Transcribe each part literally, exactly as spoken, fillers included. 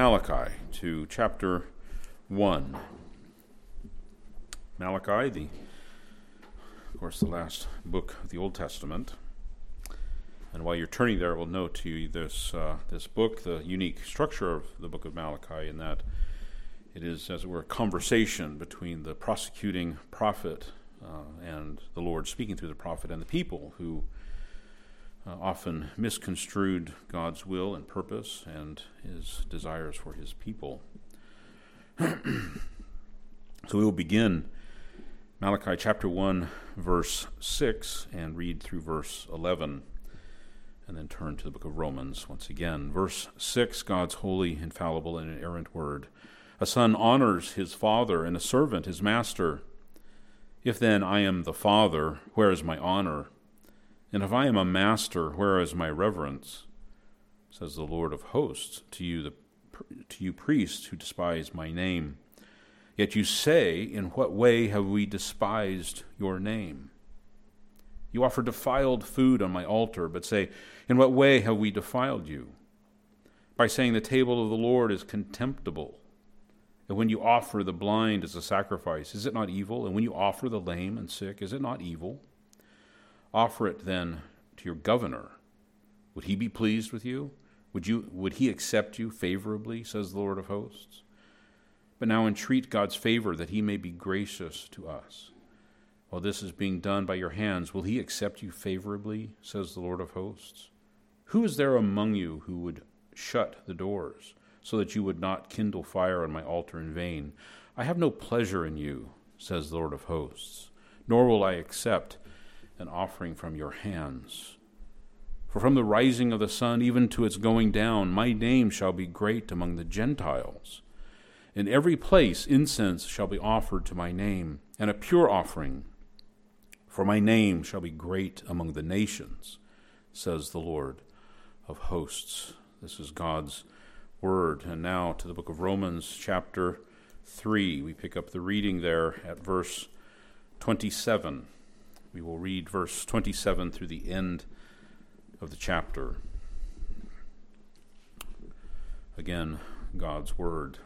Malachi, to chapter one. Malachi, the, of course, the last book of the Old Testament. And while you're turning there, I will note to you this uh, this book, the unique structure of the book of Malachi, in that it is, as it were, a conversation between the prosecuting prophet uh, and the Lord, speaking through the prophet and the people who uh, often misconstrued God's will and purpose and his desires for his people. So we will begin Malachi chapter one, verse six, and read through verse eleven. And then turn to the book of Romans once again. Verse six, God's holy, infallible, and inerrant word. A son honors his father, and a servant his master. If then I am the father, where is my honor? And if I am a master, where is my reverence? Says the Lord of hosts to you, the, to you priests who despise my name. Yet you say, in what way have we despised your name? You offer defiled food on my altar, but say, in what way have we defiled you? By saying the table of the Lord is contemptible. And when you offer the blind as a sacrifice, is it not evil? And when you offer the lame and sick, is it not evil? Offer it then to your governor. Would he be pleased with you? Would you, would he accept you favorably, says the Lord of hosts? But now entreat God's favor that he may be gracious to us. While this is being done by your hands, will he accept you favorably, says the Lord of hosts? Who is there among you who would shut the doors, so that you would not kindle fire on my altar in vain? I have no pleasure in you, says the Lord of hosts, nor will I accept an offering from your hands. For from the rising of the sun even to its going down, my name shall be great among the Gentiles. In every place incense shall be offered to my name, and a pure offering. For my name shall be great among the nations, says the Lord of hosts. This is God's word. And now to the book of Romans, chapter three. We pick up the reading there at verse twenty-seven. We will read verse twenty-seven through the end of the chapter. Again, God's word.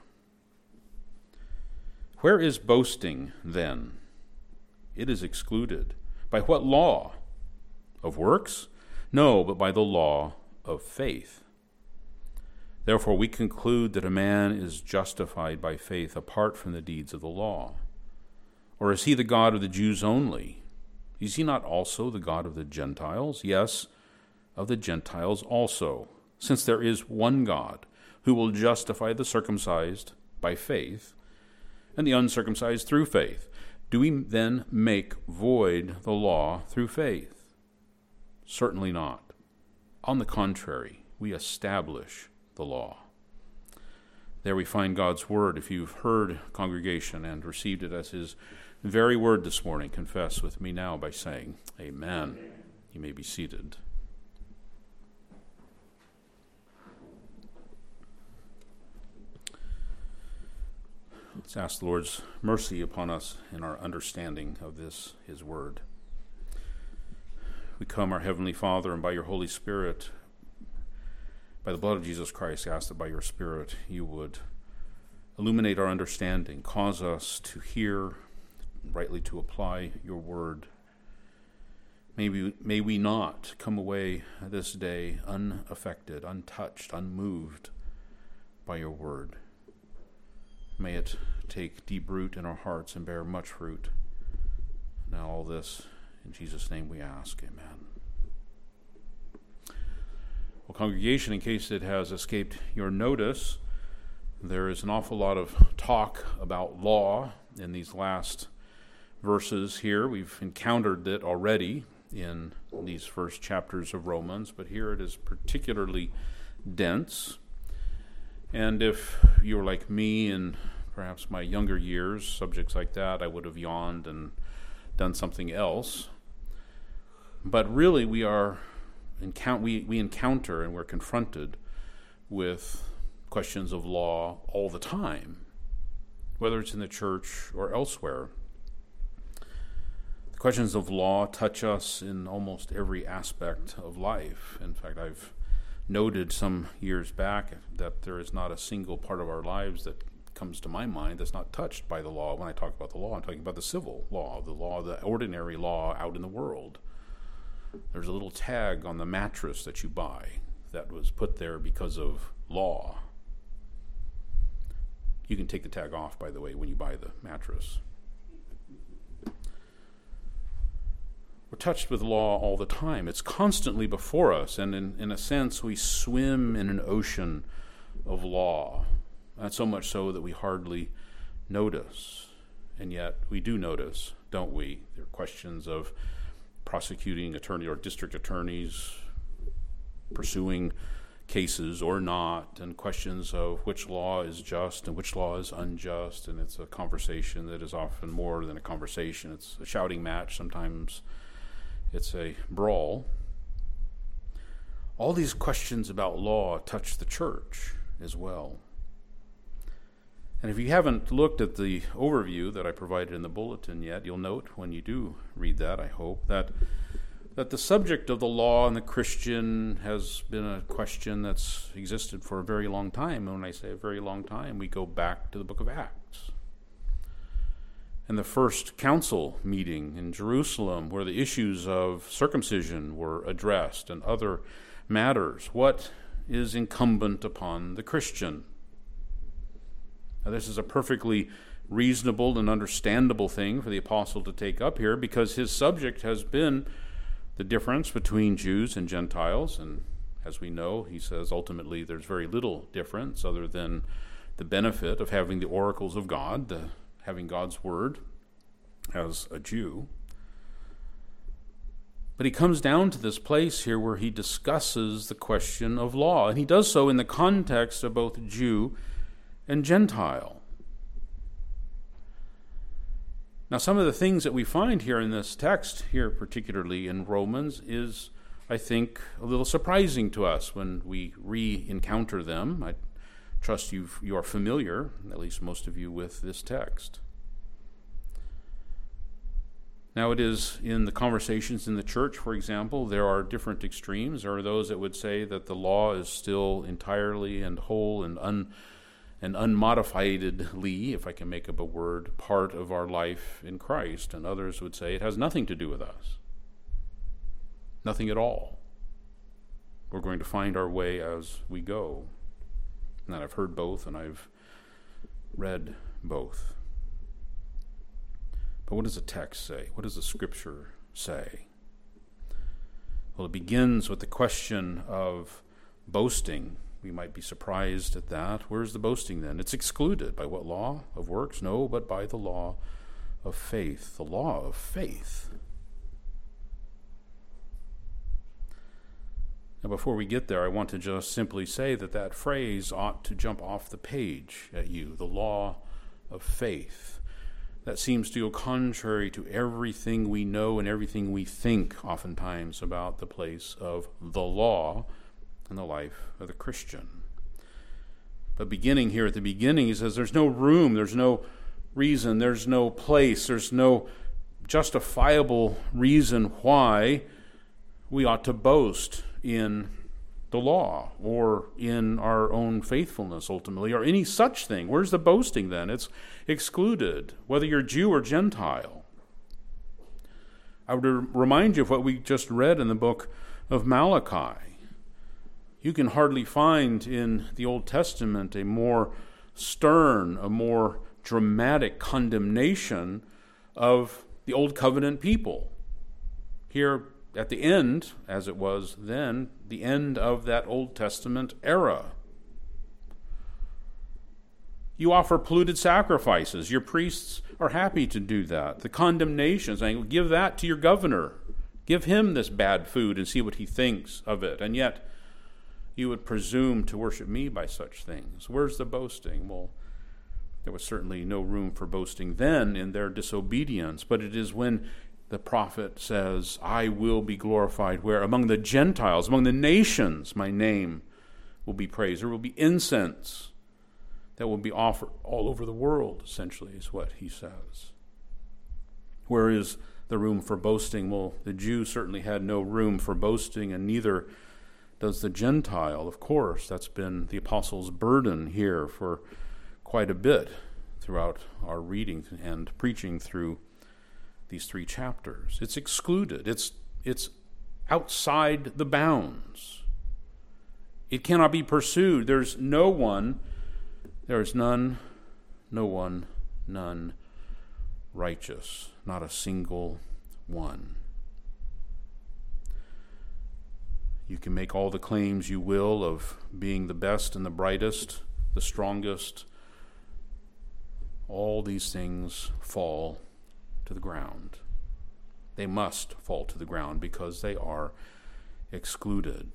Where is boasting, then? It is excluded. By what law? Of works? No, but by the law of faith. Therefore we conclude that a man is justified by faith apart from the deeds of the law. Or is he the God of the Jews only? Is he not also the God of the Gentiles? Yes, of the Gentiles also, since there is one God who will justify the circumcised by faith and the uncircumcised through faith. Do we then make void the law through faith? Certainly not. On the contrary, we establish the law. There we find God's word. If you've heard, congregation, and received it as his very word this morning, confess with me now by saying, Amen. You may be seated. Let's ask the Lord's mercy upon us in our understanding of this, his word. We come, our Heavenly Father, and by your Holy Spirit, by the blood of Jesus Christ, ask that by your Spirit you would illuminate our understanding, cause us to hear, rightly to apply your word. May we, may we not come away this day unaffected, untouched, unmoved by your word. May it take deep root in our hearts and bear much fruit. Now all this, in Jesus' name we ask, amen. Well, congregation, in case it has escaped your notice, there is an awful lot of talk about law in these last verses here. We've encountered it already in these first chapters of Romans, but here it is particularly dense. And if you were like me in perhaps my younger years, subjects like that, I would have yawned and done something else. But really, we are encount- we, we encounter and we're confronted with questions of law all the time, whether it's in the church or elsewhere. The questions of law touch us in almost every aspect of life. In fact, I've noted some years back that there is not a single part of our lives that comes to my mind that's not touched by the law. When I talk about the law, I'm talking about the civil law, the law, the ordinary law out in the world. There's a little tag on the mattress that you buy that was put there because of law. You can take the tag off, by the way, when you buy the mattress. We're touched with law all the time. It's constantly before us, and in, in a sense, we swim in an ocean of law. Not so much so that we hardly notice, and yet we do notice, don't we? There are questions of prosecuting attorney or district attorneys pursuing cases or not, and questions of which law is just and which law is unjust, and it's a conversation that is often more than a conversation. It's a shouting match. Sometimes it's a brawl. All these questions about law touch the church as well. And if you haven't looked at the overview that I provided in the bulletin yet, you'll note when you do read that, I hope, that that the subject of the law and the Christian has been a question that's existed for a very long time. And when I say a very long time, we go back to the book of Acts. And the first council meeting in Jerusalem, where the issues of circumcision were addressed and other matters. What is incumbent upon the Christian? Now, this is a perfectly reasonable and understandable thing for the apostle to take up here, because his subject has been the difference between Jews and Gentiles. And as we know, he says ultimately there's very little difference other than the benefit of having the oracles of God, the, having God's word as a Jew. But he comes down to this place here where he discusses the question of law, and he does so in the context of both Jew and Gentile. Now, some of the things that we find here in this text, here particularly in Romans, is, I think, a little surprising to us when we re-encounter them. I trust you you are familiar, at least most of you, with this text. Now, it is in the conversations in the church, for example, there are different extremes. There are those that would say that the law is still entirely and whole and un and unmodifiedly, if I can make up a word, part of our life in Christ. And others would say it has nothing to do with us. Nothing at all. We're going to find our way as we go. And I've heard both, and I've read both. But what does the text say? What does the Scripture say? Well, it begins with the question of boasting. We might be surprised at that. Where's the boasting then? It's excluded. By what law? Of works? No, but by the law of faith. The law of faith. Now, before we get there, I want to just simply say that that phrase ought to jump off the page at you. The law of faith. That seems to go contrary to everything we know and everything we think oftentimes about the place of the law in the life of the Christian. But beginning here at the beginning, he says there's no room, there's no reason, there's no place, there's no justifiable reason why we ought to boast in the law or in our own faithfulness ultimately, or any such thing. Where's the boasting then? It's excluded, whether you're Jew or Gentile. I would remind you of what we just read in the book of Malachi. You can hardly find in the Old Testament a more stern, a more dramatic condemnation of the Old Covenant people. Here at the end, as it was then, the end of that Old Testament era. You offer polluted sacrifices. Your priests are happy to do that. The condemnation, saying, give that to your governor. Give him this bad food and see what he thinks of it. And yet, you would presume to worship me by such things. Where's the boasting? Well, there was certainly no room for boasting then in their disobedience, but it is when the prophet says, I will be glorified, where among the Gentiles, among the nations, my name will be praised. There will be incense that will be offered all over the world, essentially, is what he says. Where is the room for boasting? Well, the Jews certainly had no room for boasting, and neither does the Gentile. Of course, that's been the apostles' burden here for quite a bit throughout our reading and preaching through these three chapters. It's excluded. It's it's outside the bounds. It cannot be pursued. There's no one, there is none, no one, none righteous, not a single one. You can make all the claims you will of being the best and the brightest, the strongest. All these things fall to the ground. They must fall to the ground because they are excluded.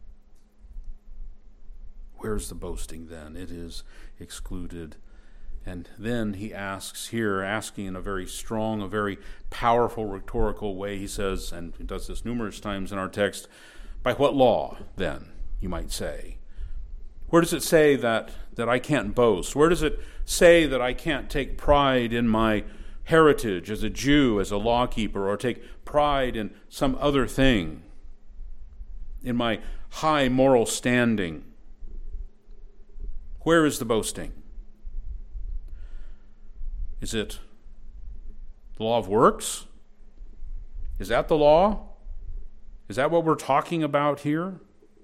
Where's the boasting then? It is excluded. And then he asks here, asking in a very strong, a very powerful rhetorical way, he says, and he does this numerous times in our text, by what law, then, you might say? Where does it say that, that I can't boast? Where does it say that I can't take pride in my heritage as a Jew, as a lawkeeper, or take pride in some other thing, in my high moral standing? Where is the boasting? Is it the law of works? Is that the law? Is that what we're talking about here?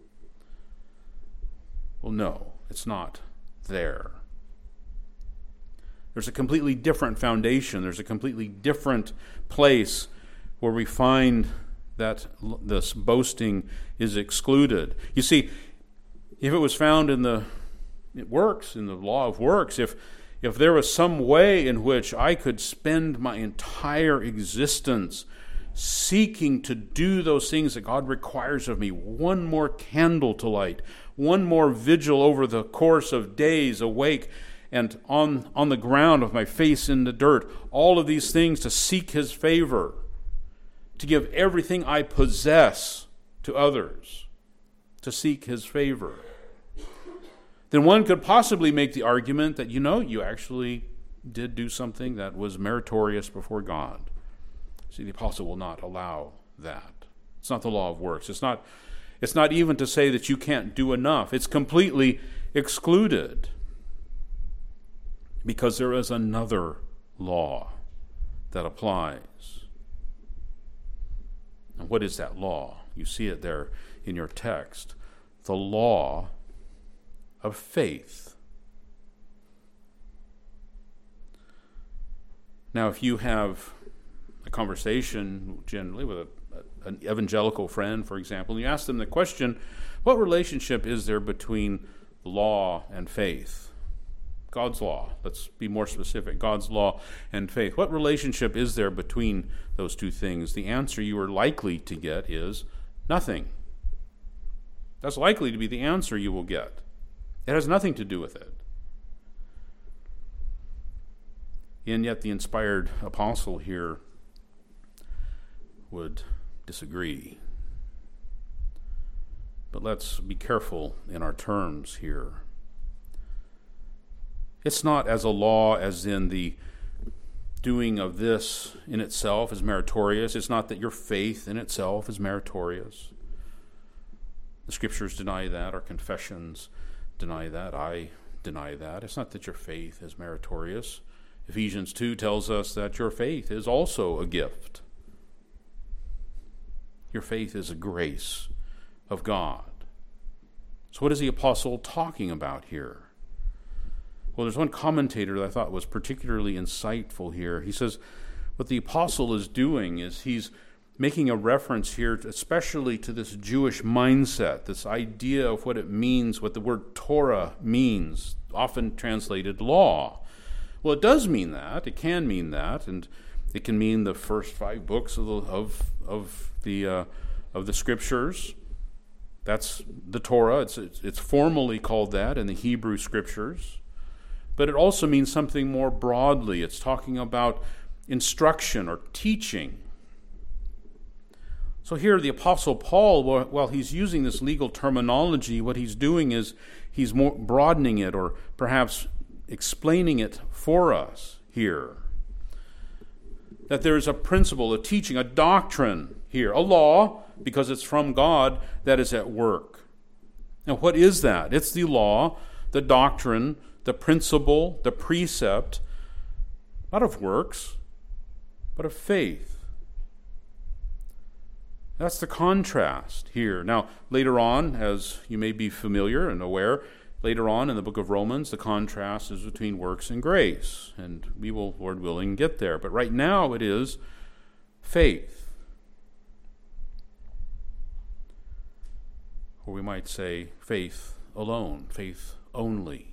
Well, no, it's not there. There's a completely different foundation. There's a completely different place where we find that this boasting is excluded. You see, if it was found in the it works, in the law of works, if if there was some way in which I could spend my entire existence seeking to do those things that God requires of me, one more candle to light, one more vigil over the course of days awake and on, on the ground with my face in the dirt, all of these things to seek His favor, to give everything I possess to others, to seek His favor, then one could possibly make the argument that, you know, you actually did do something that was meritorious before God. See, the apostle will not allow that. It's not the law of works. It's not, it's not even to say that you can't do enough. It's completely excluded because there is another law that applies. And what is that law? You see it there in your text. The law of faith. Now, if you have a conversation generally with a, a, an evangelical friend, for example, and you ask them the question, what relationship is there between law and faith? God's law. Let's be more specific. God's law and faith. What relationship is there between those two things? The answer you are likely to get is nothing. That's likely to be the answer you will get. It has nothing to do with it. And yet the inspired apostle here would disagree. But let's be careful in our terms here. It's not as a law as in the doing of this in itself is meritorious. It's not that your faith in itself is meritorious. The Scriptures deny that. Our confessions deny that. I deny that. It's not that your faith is meritorious. Ephesians two tells us that your faith is also a gift. Your faith is a grace of God. So what is the apostle talking about here? Well, there's one commentator that I thought was particularly insightful here. He says what the apostle is doing is he's making a reference here, especially to this Jewish mindset, this idea of what it means, what the word Torah means, often translated law. Well, it does mean that. It can mean that, and it can mean the first five books of the of of the uh, of the Scriptures. That's the Torah. It's, it's it's formally called that in the Hebrew Scriptures, but it also means something more broadly. It's talking about instruction or teaching. So here, the Apostle Paul, while he's using this legal terminology, what he's doing is he's more broadening it, or perhaps explaining it for us here. That there is a principle, a teaching, a doctrine here, a law, because it's from God, that is at work. Now, what is that? It's the law, the doctrine, the principle, the precept, not of works, but of faith. That's the contrast here. Now, later on, as you may be familiar and aware, later on in the book of Romans, the contrast is between works and grace. And we will, Lord willing, get there. But right now it is faith. Or we might say faith alone, faith only.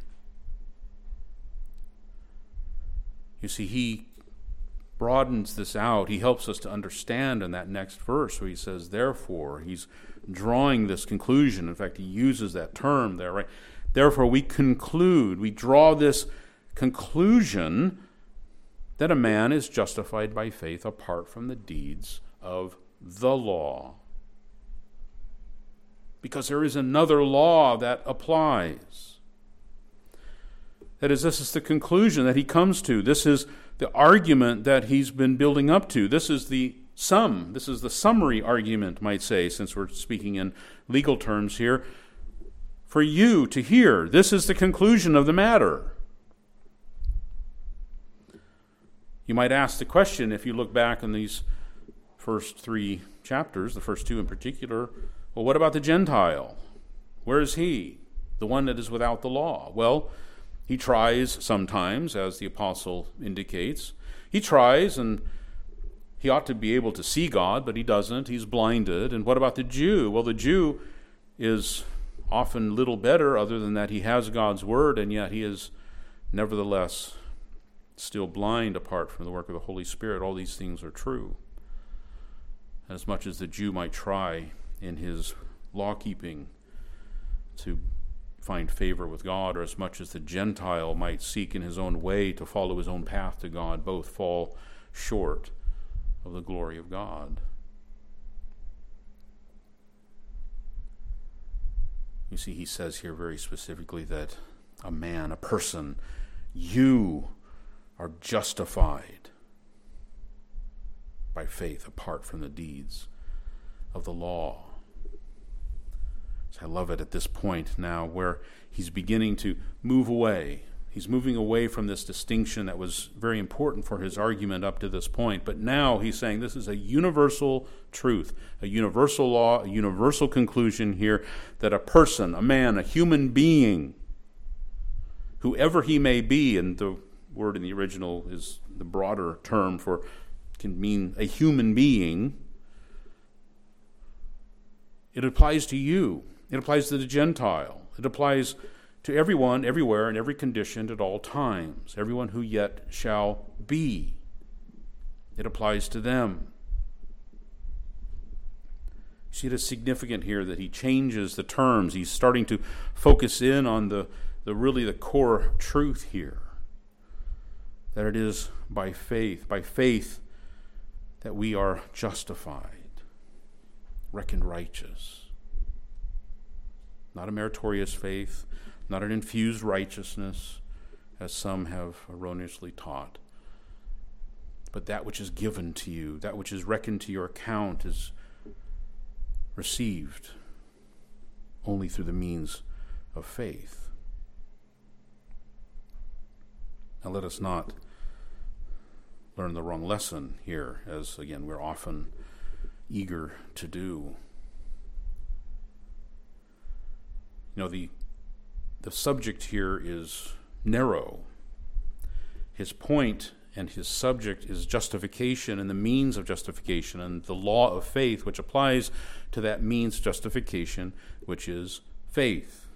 You see, he broadens this out. He helps us to understand in that next verse where he says, therefore, he's drawing this conclusion. In fact, he uses that term there, right? Therefore, we conclude, we draw this conclusion that a man is justified by faith apart from the deeds of the law. Because there is another law that applies. That is, this is the conclusion that he comes to. This is the argument that he's been building up to. This is the sum. This is the summary argument, might say, since we're speaking in legal terms here. For you to hear, this is the conclusion of the matter. You might ask the question, if you look back in these first three chapters, the first two in particular, well, what about the Gentile? Where is he? The one that is without the law? Well, he tries sometimes, as the apostle indicates. He tries, and he ought to be able to see God, but he doesn't. He's blinded. And what about the Jew? Well, the Jew is often little better, other than that he has God's word, and yet he is nevertheless still blind apart from the work of the Holy Spirit. All these things are true. As much as the Jew might try in his law-keeping to find favor with God, or as much as the Gentile might seek in his own way to follow his own path to God, both fall short of the glory of God. You see, he says here very specifically that a man, a person, you are justified by faith apart from the deeds of the law. So I love it at this point now where he's beginning to move away. He's moving away from this distinction that was very important for his argument up to this point. But now he's saying this is a universal truth, a universal law, a universal conclusion here that a person, a man, a human being, whoever he may be, and the word in the original is the broader term for, can mean a human being, it applies to you. It applies to the Gentile. It applies to everyone, everywhere, in every condition, at all times. Everyone who yet shall be. It applies to them. See, it is significant here that he changes the terms. He's starting to focus in on the, the really the core truth here. That it is by faith, by faith that we are justified, reckoned righteous. Not a meritorious faith, not an infused righteousness, as some have erroneously taught, but that which is given to you, that which is reckoned to your account, is received only through the means of faith. Now let us not learn the wrong lesson here, as again we're often eager to do. You know, the the subject here is narrow. His point and his subject is justification and the means of justification and the law of faith, which applies to that means of justification, which is faith.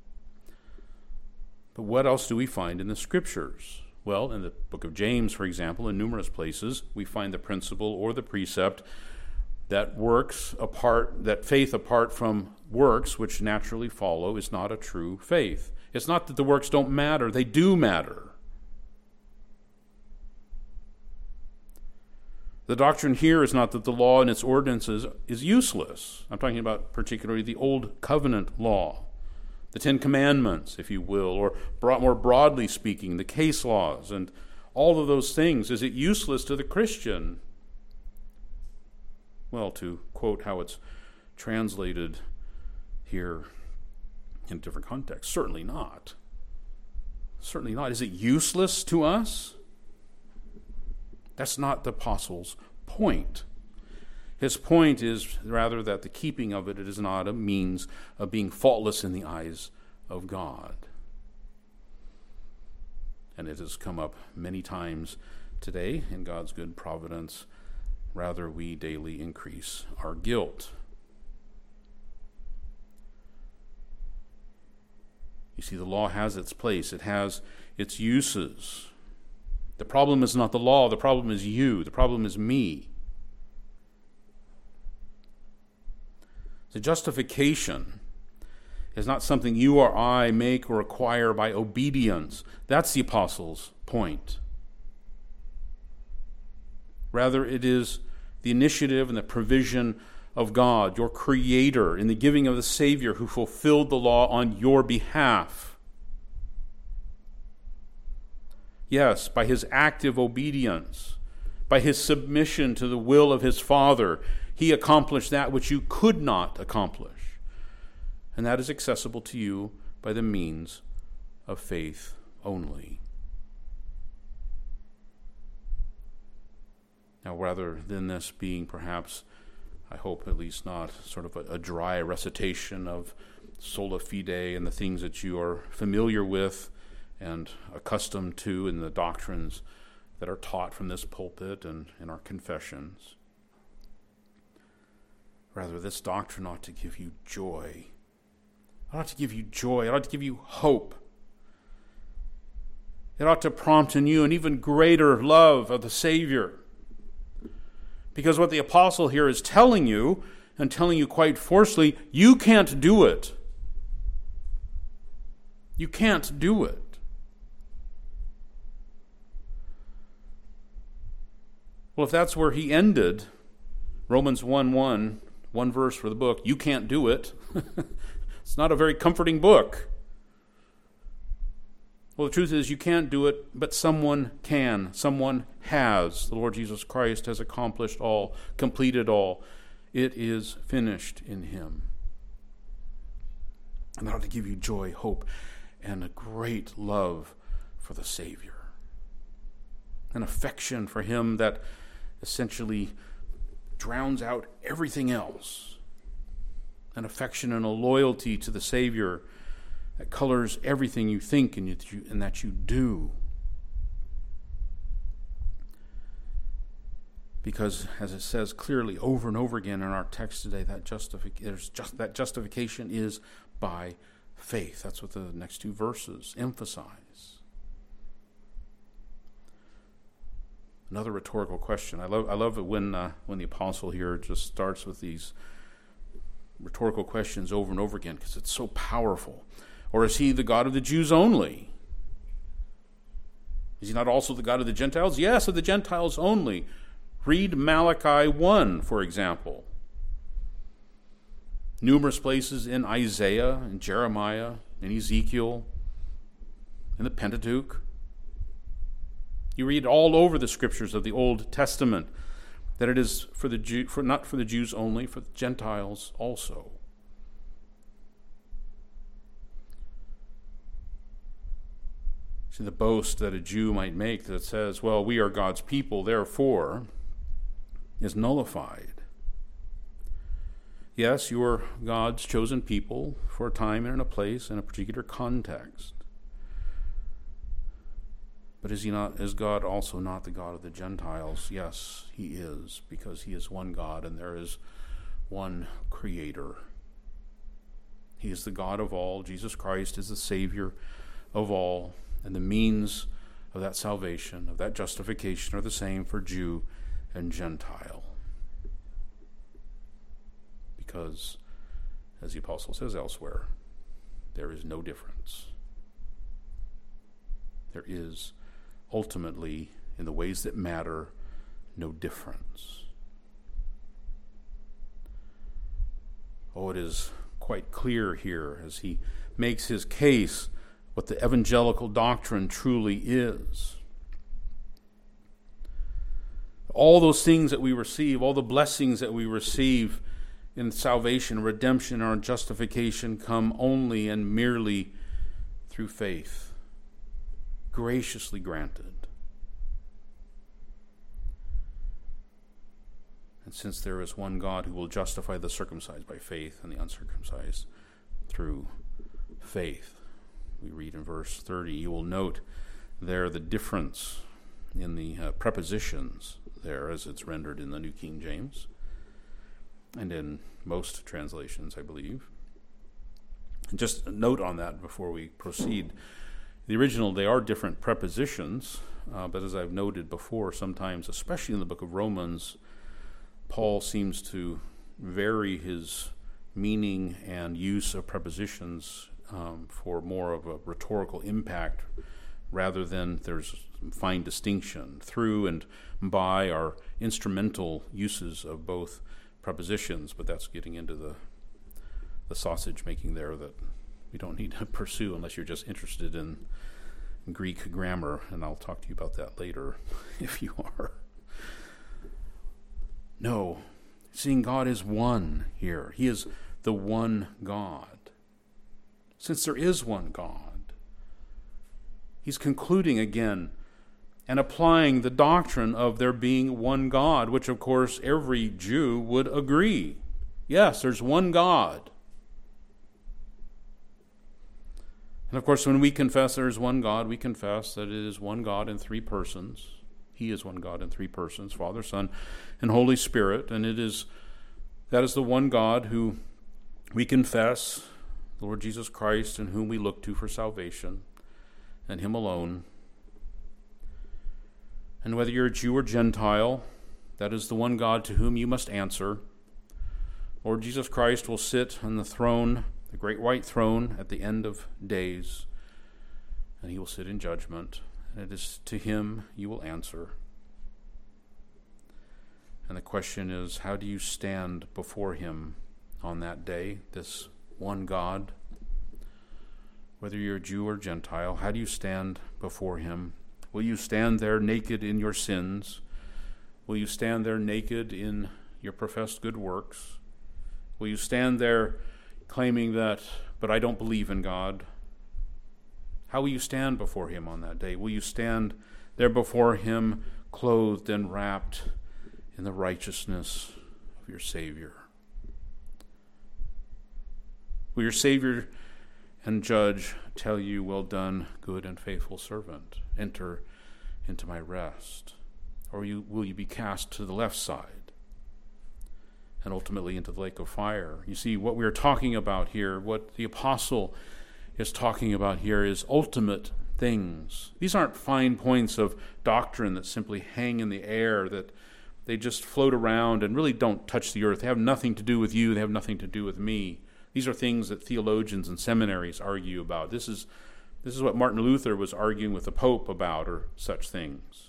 But what else do we find in the Scriptures? Well, in the book of James, for example, in numerous places, we find the principle or the precept that works apart, that faith apart from works, which naturally follow, is not a true faith. It's not that the works don't matter. They do matter. The doctrine here is not that the law and its ordinances is useless. I'm talking about particularly the Old Covenant law, the Ten Commandments, if you will, or more broadly speaking, the case laws and all of those things. Is it useless to the Christian? Well, to quote how it's translated here, in a different context? Certainly not. Certainly not. Is it useless to us? That's not the apostle's point. His point is rather that the keeping of it, it is not a means of being faultless in the eyes of God. And it has come up many times today in God's good providence. Rather, we daily increase our guilt. You see, the law has its place. It has its uses. The problem is not the law. The problem is you. The problem is me. The justification is not something you or I make or acquire by obedience. That's the apostle's point. Rather, it is the initiative and the provision of God, your Creator, in the giving of the Savior who fulfilled the law on your behalf. Yes, by his active obedience, by his submission to the will of his Father, he accomplished that which you could not accomplish. And that is accessible to you by the means of faith only. Now, rather than this being perhaps, I hope at least not, sort of a, a dry recitation of sola fide and the things that you are familiar with and accustomed to in the doctrines that are taught from this pulpit and in our confessions. Rather, this doctrine ought to give you joy. It ought to give you joy. It ought to give you hope. It ought to prompt in you an even greater love of the Savior. Because what the apostle here is telling you, and telling you quite forcefully, you can't do it. You can't do it. Well, if that's where he ended, Romans one one, one verse for the book, you can't do it. It's not a very comforting book. Well, the truth is you can't do it, but someone can. Someone has. The Lord Jesus Christ has accomplished all, completed all. It is finished in him. And that ought to give you joy, hope, and a great love for the Savior. An affection for him that essentially drowns out everything else. An affection and a loyalty to the Savior that colors everything you think and, you, and that you do. Because, as it says clearly over and over again in our text today, that, justific- there's just, that justification is by faith. That's what the next two verses emphasize. Another rhetorical question. I love I love it when uh, when the apostle here just starts with these rhetorical questions over and over again because it's so powerful. Or is he the God of the Jews only? Is he not also the God of the Gentiles? Yes, of the Gentiles only. Read Malachi one, for example. Numerous places in Isaiah, in Jeremiah, in Ezekiel, in the Pentateuch. You read all over the scriptures of the Old Testament that it is for the Jew, for not for the Jews only, for the Gentiles also. See, the boast that a Jew might make that says, well, we are God's people, therefore, is nullified. Yes, you are God's chosen people for a time and in a place, in a particular context. But is he not, is God also not the God of the Gentiles? Yes, he is, because he is one God and there is one Creator. He is the God of all. Jesus Christ is the Savior of all. And the means of that salvation, of that justification, are the same for Jew and Gentile. Because, as the apostle says elsewhere, there is no difference. There is ultimately, in the ways that matter, no difference. Oh, it is quite clear here as he makes his case what the evangelical doctrine truly is. All those things that we receive, all the blessings that we receive in salvation, redemption, our justification come only and merely through faith, graciously granted. And since there is one God who will justify the circumcised by faith and the uncircumcised through faith, we read in verse thirty, you will note there the difference in the uh, prepositions there as it's rendered in the New King James and in most translations, I believe. And just a note on that before we proceed. The original, they are different prepositions, uh, but as I've noted before, sometimes, especially in the book of Romans, Paul seems to vary his meaning and use of prepositions um, for more of a rhetorical impact rather than there's fine distinction. Through and by are instrumental uses of both prepositions, but that's getting into the the sausage making there that we don't need to pursue unless you're just interested in Greek grammar, and I'll talk to you about that later if you are. No, seeing God is one here. He is the one God. Since there is one God, he's concluding again and applying the doctrine of there being one God, which of course every Jew would agree. Yes, there's one God. And of course, when we confess there is one God, we confess that it is one God in three persons. He is one God in three persons, Father, Son, and Holy Spirit. And it is that is the one God who we confess, Lord Jesus Christ, in whom we look to for salvation, and him alone. And whether you're a Jew or Gentile, that is the one God to whom you must answer. Lord Jesus Christ will sit on the throne, the great white throne, at the end of days, and he will sit in judgment. And it is to him you will answer. And the question is, how do you stand before him on that day, this one God? Whether you're a Jew or Gentile, how do you stand before him? Will you stand there naked in your sins? Will you stand there naked in your professed good works? Will you stand there claiming that, but I don't believe in God? How will you stand before him on that day? Will you stand there before him clothed and wrapped in the righteousness of your Savior? Will your Savior and Judge tell you, well done, good and faithful servant, enter into my rest? Or you, will you be cast to the left side and ultimately into the lake of fire? You see, what we are talking about here, what the apostle is talking about here, is ultimate things. These aren't fine points of doctrine that simply hang in the air, that they just float around and really don't touch the earth. They have nothing to do with you. They have nothing to do with me. These are things that theologians and seminaries argue about. This is this is what Martin Luther was arguing with the Pope about, or such things.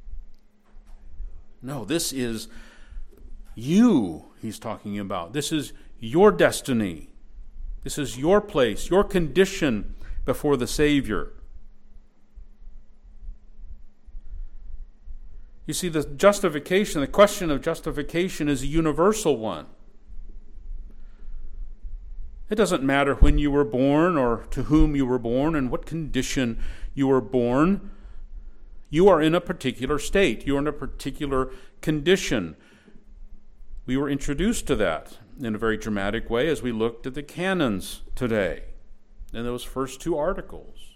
No, this is you he's talking about. This is your destiny. This is your place, your condition before the Savior. You see, the justification, the question of justification is a universal one. It doesn't matter when you were born or to whom you were born and what condition you were born. You are in a particular state. You are in a particular condition. We were introduced to that in a very dramatic way as we looked at the canons today in those first two articles.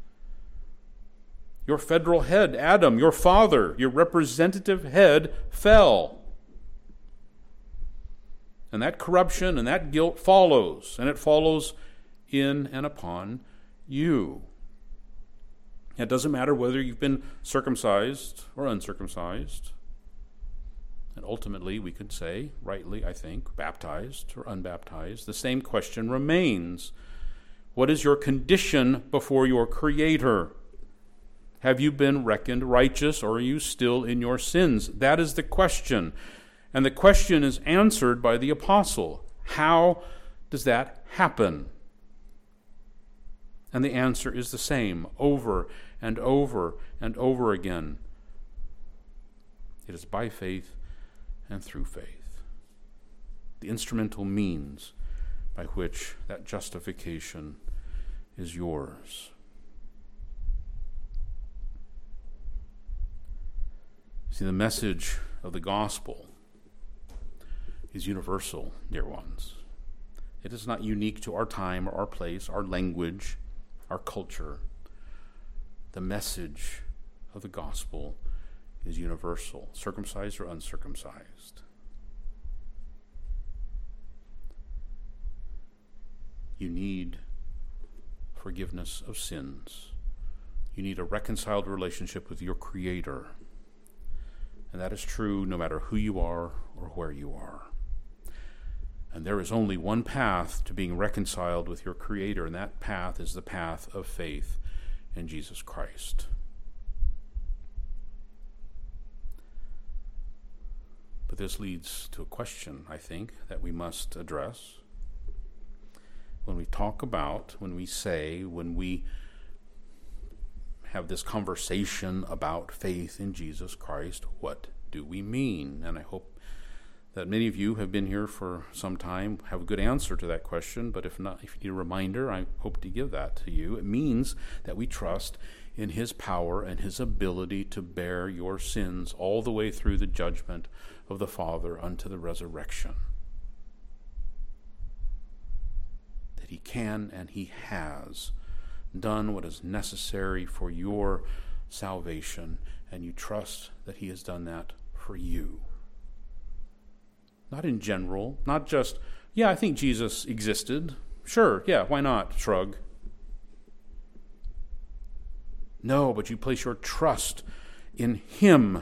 Your federal head, Adam, your father, your representative head, fell. And that corruption and that guilt follows, and it follows in and upon you. It doesn't matter whether you've been circumcised or uncircumcised. And ultimately, we could say, rightly, I think, baptized or unbaptized. The same question remains. What is your condition before your Creator? Have you been reckoned righteous, or are you still in your sins? That is the question. And the question is answered by the apostle. How does that happen? And the answer is the same over and over and over again. It is by faith and through faith. the instrumental means by which that justification is yours. See, the message of the gospel is universal, dear ones. It is not unique to our time or our place, our language, our culture. The message of the gospel is universal, circumcised or uncircumcised. You need forgiveness of sins. You need a reconciled relationship with your Creator. And that is true no matter who you are or where you are. And there is only one path to being reconciled with your Creator, and that path is the path of faith in Jesus Christ. But this leads to a question, I think, that we must address. When we talk about, when we say, when we have this conversation about faith in Jesus Christ, what do we mean? And I hope that many of you have been here for some time, have a good answer to that question, but if not, if you need a reminder, I hope to give that to you. It means that we trust in His power and His ability to bear your sins all the way through the judgment of the Father unto the resurrection. That He can and He has done what is necessary for your salvation, and you trust that He has done that for you. Not in general, not just, yeah, I think Jesus existed. Sure, yeah, why not? Shrug. No, but you place your trust in Him,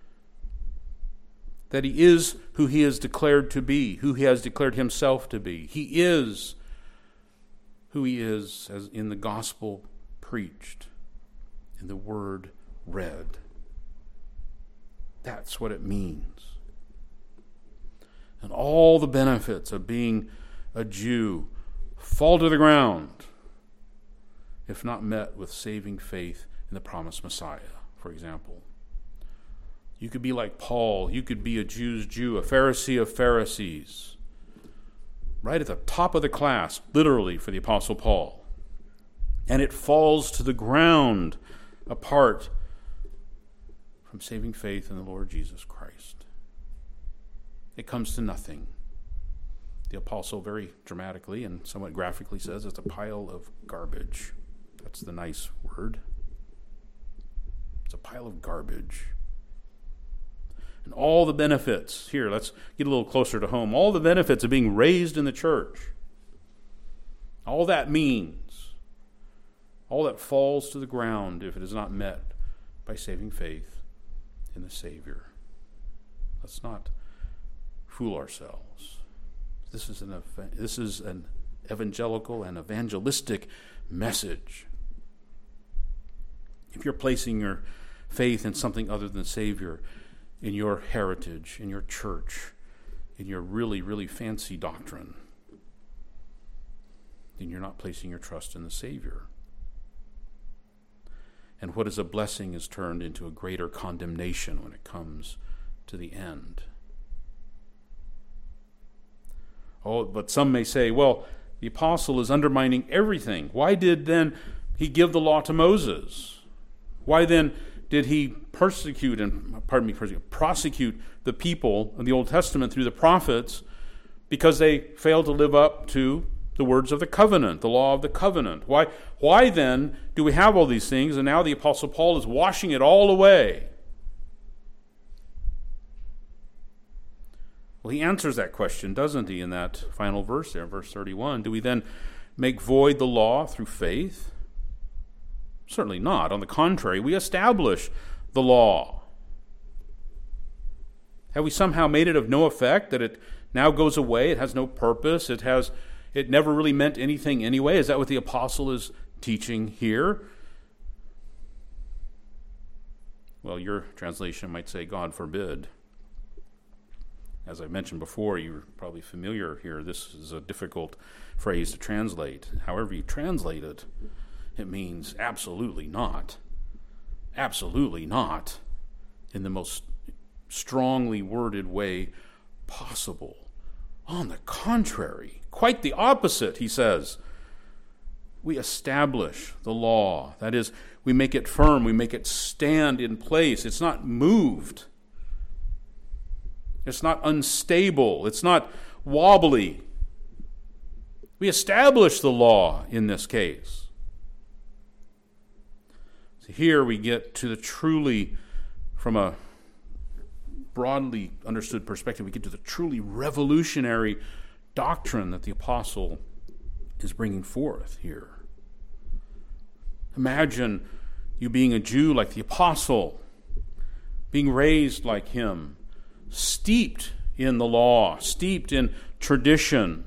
that He is who He has declared to be, who He has declared Himself to be. He is who He is, as in the gospel preached, in the word read. That's what it means. And all the benefits of being a Jew fall to the ground if not met with saving faith in the promised Messiah, for example. You could be like Paul. You could be a Jew's Jew, a Pharisee of Pharisees, right at the top of the class, literally, for the Apostle Paul. And it falls to the ground apart from saving faith in the Lord Jesus Christ. It comes to nothing. The apostle very dramatically and somewhat graphically says it's a pile of garbage. That's the nice word. It's a pile of garbage. And all the benefits, here, let's get a little closer to home, all the benefits of being raised in the church, all that means, all that falls to the ground if it is not met by saving faith in the Savior. Let's not fool ourselves. This is an this is an evangelical and evangelistic message. If you're placing your faith in something other than the Savior, in your heritage, in your church, in your really, really fancy doctrine, then you're not placing your trust in the Savior. And what is a blessing is turned into a greater condemnation when it comes to the end. Oh, but some may say, well, the apostle is undermining everything. Why did then he give the law to Moses? Why then did he persecute and pardon me, persecute, prosecute the people in the Old Testament through the prophets because they failed to live up to the words of the covenant, the law of the covenant? Why, why then do we have all these things, and now the Apostle Paul is washing it all away? Well, he answers that question, doesn't he, in that final verse there, verse thirty-one. Do we then make void the law through faith? Certainly not. On the contrary, we establish the law. Have we somehow made it of no effect, that it now goes away, it has no purpose, it has it never really meant anything anyway? Is that what the apostle is teaching here? Well, your translation might say, God forbid. As I mentioned before, you're probably familiar here. This is a difficult phrase to translate. However you translate it, it means absolutely not. Absolutely not. In the most strongly worded way possible. On the contrary, quite the opposite, he says. We establish the law. That is, we make it firm. We make it stand in place. It's not moved. It's not unstable. It's not wobbly. We establish the law in this case. So here we get to the truly, from a broadly understood perspective, we get to the truly revolutionary doctrine that the apostle is bringing forth here. Imagine you being a Jew like the apostle, being raised like him, steeped in the law, steeped in tradition,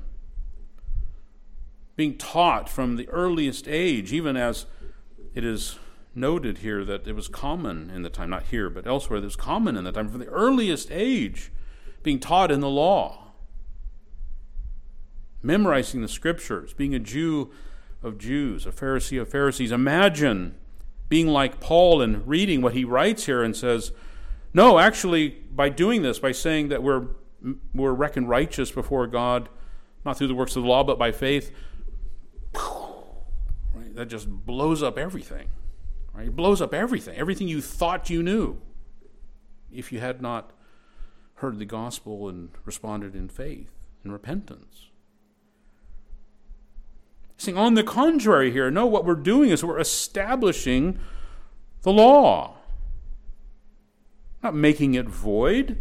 being taught from the earliest age, even as it is noted here that it was common in the time, not here, but elsewhere, it was common in the time, from the earliest age, being taught in the law, memorizing the scriptures, being a Jew of Jews, a Pharisee of Pharisees. Imagine being like Paul and reading what he writes here and says, no, actually, by doing this, by saying that we're we're reckoned righteous before God, not through the works of the law, but by faith, right, that just blows up everything. Right? It blows up everything, everything you thought you knew, if you had not heard the gospel and responded in faith and repentance. Saying, on the contrary here, no, what we're doing is we're establishing the law, not making it void.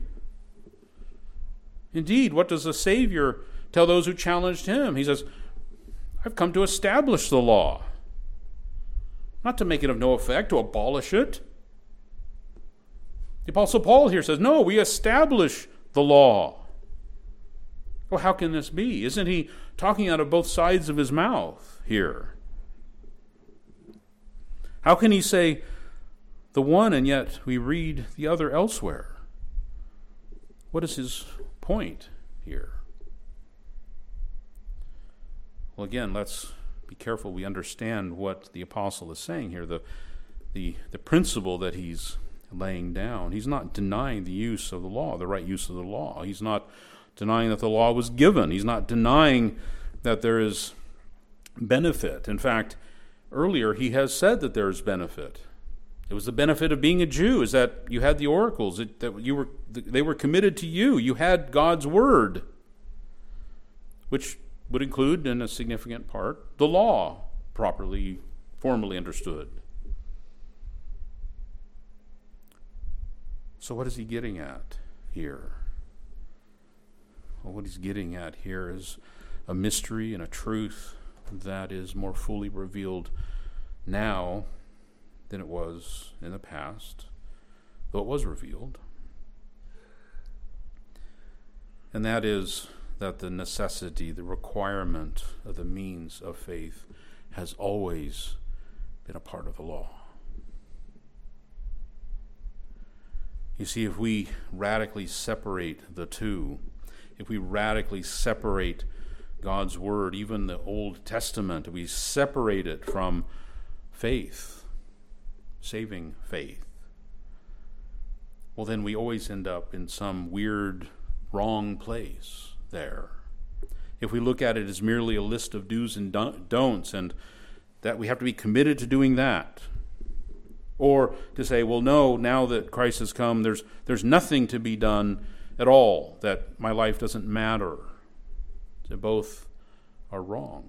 Indeed, what does the Savior tell those who challenged him? He says, I've come to establish the law, not to make it of no effect, to abolish it. The Apostle Paul here says, no, we establish the law. Well, how can this be? Isn't he talking out of both sides of his mouth here? How can he say the one and yet we read the other elsewhere? What is his point here? Well, again, let's be careful we understand what the apostle is saying here, the, the, the principle that he's laying down. He's not denying the use of the law, the right use of the law. He's not denying that the law was given. He's not denying that there is benefit. In fact, earlier he has said that there is benefit. It was the benefit of being a Jew, is that you had the oracles, it, that you were they were committed to you. You had God's word, which would include, in a significant part, the law, properly, formally understood. So what is he getting at here? Well, what he's getting at here is a mystery and a truth that is more fully revealed now than it was in the past, though it was revealed. And that is that the necessity, the requirement of the means of faith has always been a part of the law. You see, if we radically separate the two, if we radically separate God's word, even the Old Testament, we separate it from faith, saving faith, well, then we always end up in some weird, wrong place there. If we look at it as merely a list of do's and don'ts, and that we have to be committed to doing that, or to say, well, no, now that Christ has come, there's there's nothing to be done at all, that my life doesn't matter. So both are wrong.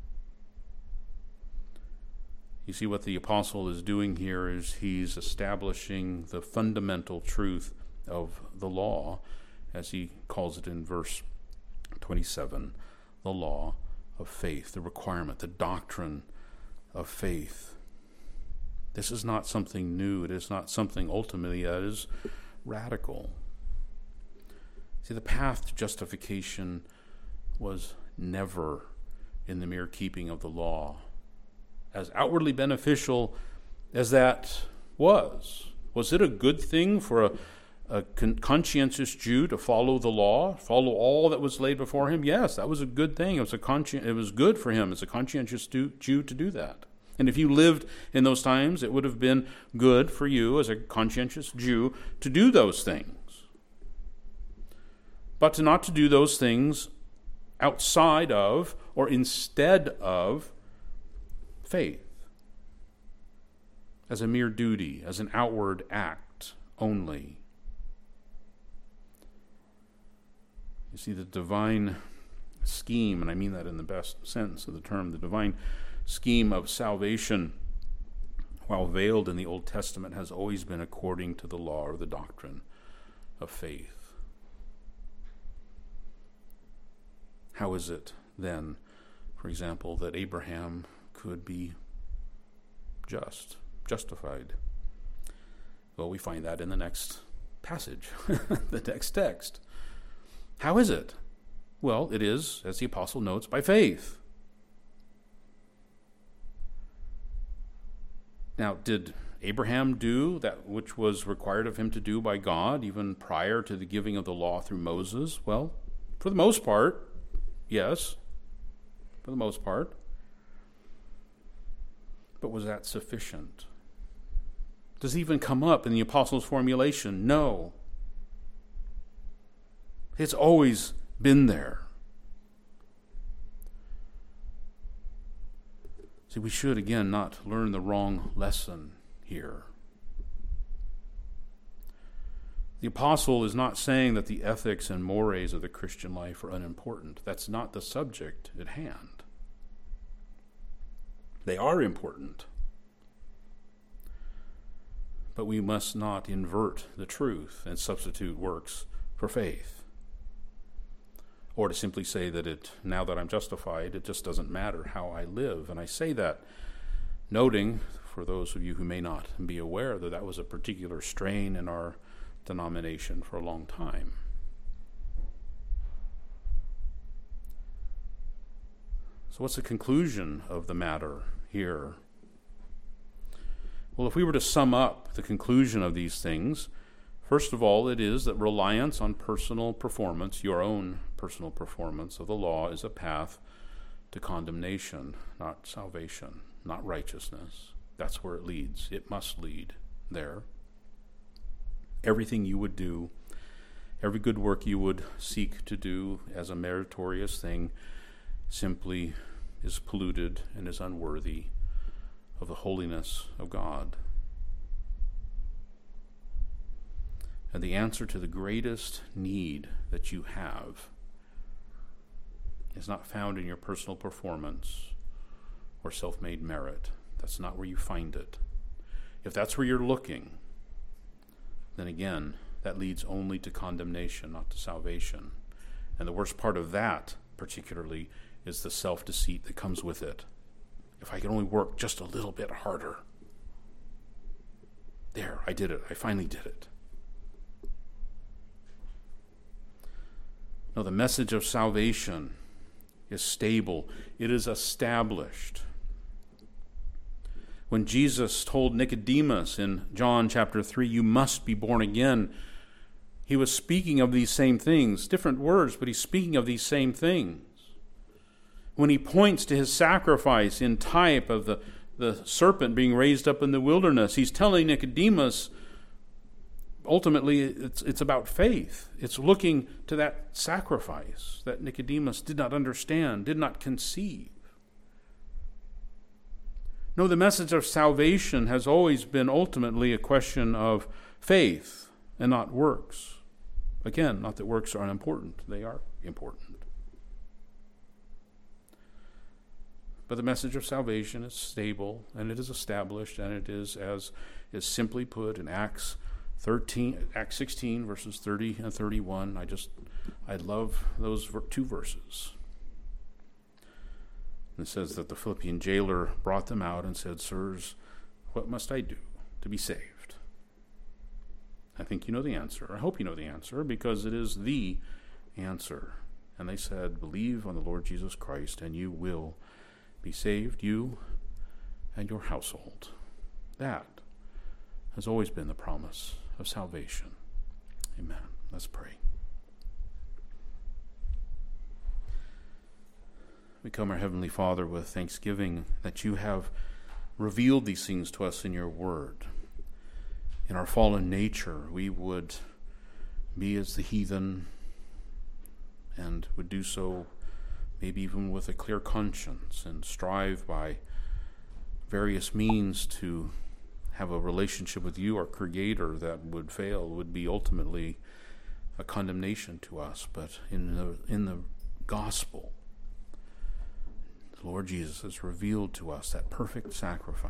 You see, what the apostle is doing here is he's establishing the fundamental truth of the law, as he calls it in verse twenty-seven, the law of faith, the requirement, the doctrine of faith. This is not something new. It is not something ultimately that is radical. See, the path to justification was never in the mere keeping of the law. As outwardly beneficial as that was, was it a good thing for a, a con- conscientious Jew to follow the law, follow all that was laid before him? Yes, that was a good thing. It was a consci- It was good for him as a conscientious Jew to do that. And if you lived in those times, it would have been good for you as a conscientious Jew to do those things. But to not to do those things outside of or instead of faith, as a mere duty, as an outward act only. You see, the divine scheme, and I mean that in the best sense of the term, the divine scheme of salvation, while veiled in the Old Testament, has always been according to the law or the doctrine of faith. How is it then, for example, that Abraham could be just, justified? Well, we find that in the next passage, the next text. How is it? Well, it is, as the apostle notes, by faith. Now, did Abraham do that which was required of him to do by God, even prior to the giving of the law through Moses? Well, for the most part, yes. For the most part. But was that sufficient? Does it even come up in the apostles' formulation? No. It's always been there. See, we should, again, not learn the wrong lesson here. The apostle is not saying that the ethics and mores of the Christian life are unimportant. That's not the subject at hand. They are important. But we must not invert the truth and substitute works for faith. Or to simply say that it, now that I'm justified, it just doesn't matter how I live. And I say that noting, for those of you who may not be aware, that that was a particular strain in our denomination for a long time. So what's the conclusion of the matter here? Well, if we were to sum up the conclusion of these things, first of all, it is that reliance on personal performance, your own personal performance of the law, is a path to condemnation, not salvation, not righteousness. That's where it leads. It must lead there. Everything you would do, every good work you would seek to do as a meritorious thing, simply is polluted and is unworthy of the holiness of God. And the answer to the greatest need that you have is not found in your personal performance or self-made merit. That's not where you find it. If that's where you're looking, then again, that leads only to condemnation, not to salvation. And the worst part of that, particularly, is the self-deceit that comes with it. If I could only work just a little bit harder. There, I did it. I finally did it. No, the message of salvation is stable. It is established. When Jesus told Nicodemus in John chapter three, you must be born again, he was speaking of these same things. Different words, but he's speaking of these same things. When he points to his sacrifice in type of the, the serpent being raised up in the wilderness, he's telling Nicodemus, ultimately, it's, it's about faith. It's looking to that sacrifice that Nicodemus did not understand, did not conceive. No, the message of salvation has always been ultimately a question of faith and not works. Again, not that works are unimportant. They are important. But the message of salvation is stable, and it is established, and it is, as is simply put in Acts thirteen, Acts sixteen, verses thirty and thirty-one. I just, I love those two verses. And it says that the Philippian jailer brought them out and said, Sirs, what must I do to be saved? I think you know the answer. I hope you know the answer, because it is the answer. And they said, believe on the Lord Jesus Christ, and you will be saved, you and your household. That has always been the promise of salvation. Amen. Let's pray. We come, our Heavenly Father, with thanksgiving that you have revealed these things to us in your word. In our fallen nature, we would be as the heathen and would do so maybe even with a clear conscience, and strive by various means to have a relationship with you, our Creator, that would fail, would be ultimately a condemnation to us. But in the in the gospel, the Lord Jesus has revealed to us that perfect sacrifice,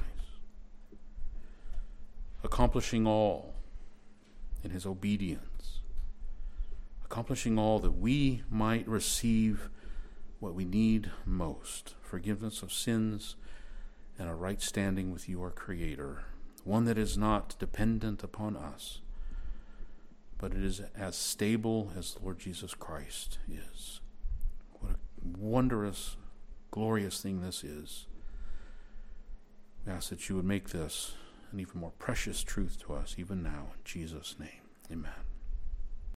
accomplishing all in his obedience, accomplishing all that we might receive what we need most: forgiveness of sins and a right standing with you, our Creator, one that is not dependent upon us, but it is as stable as the Lord Jesus Christ is. What a wondrous, glorious thing this is. We ask that you would make this an even more precious truth to us even now. In Jesus' name, amen.